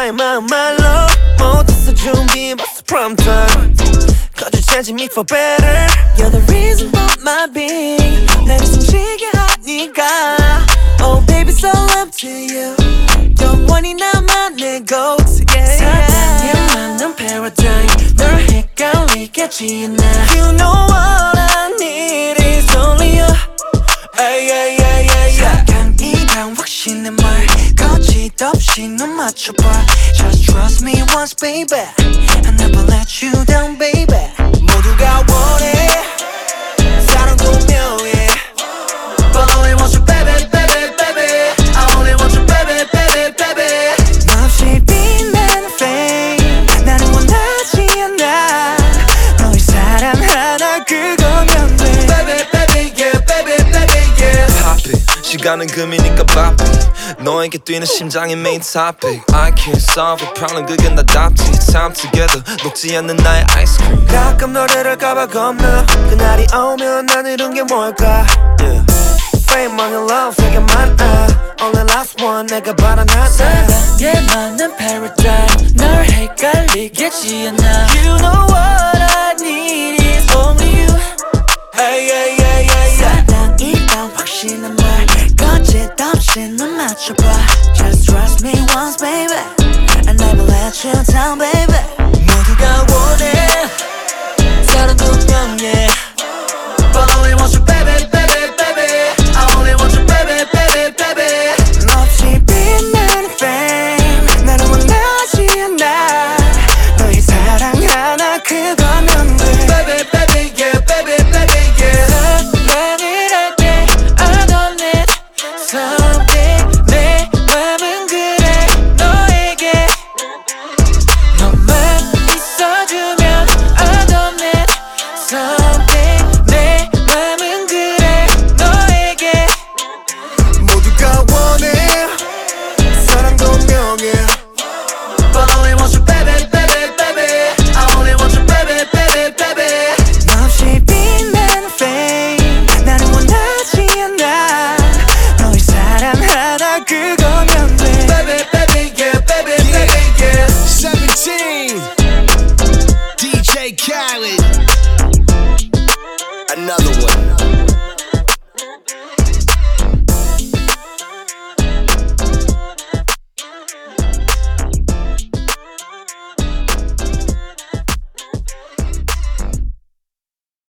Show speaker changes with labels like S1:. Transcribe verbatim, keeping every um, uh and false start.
S1: 나의 마음 말로 못했어 준비 벌써 prom time Cause you changing me for better
S2: You're the reason for my being 나를 숨쉬게 하니까 Oh baby so up to you 영원히 나만 내 go-to yeah. 사랑에 맞는 paradigm 널 헷갈리겠지 않아
S1: You know what I need is only you Ay, ay, ay, ay, ay.
S2: 사랑이란 확신의 말 거짓없이 넌 맞춰봐 Just trust me once baby I never let you down baby
S1: 모두가 원해 사랑도 묘해 But I only want you baby baby baby I only want you baby baby baby
S2: 몹시 빛나는 flame 나는 원하지 않아 널 사랑하나 그거면 돼
S1: Baby baby yeah baby baby yeah Pop it 시간은 금이니까 바삐 너에게 뛰는 심장의 main topic I can't solve a problem 그게 나답지 Time together 녹지 않는 나의 아이스크림 가끔 너를 할까봐 겁나 그날이 오면 난 이룬 게 뭘까 yeah. Fame, money, love 세개 많아 Only last one 내가 바란 하나
S2: 사랑에 맞는 paradigm 널 헷갈리겠지 않아
S1: You know what I need is only you Ay, ay, ay, ay, ay.
S2: 사랑이란 확신의 말 거짓없이 넌 맞춰봐 Just trust me once baby I never let you down baby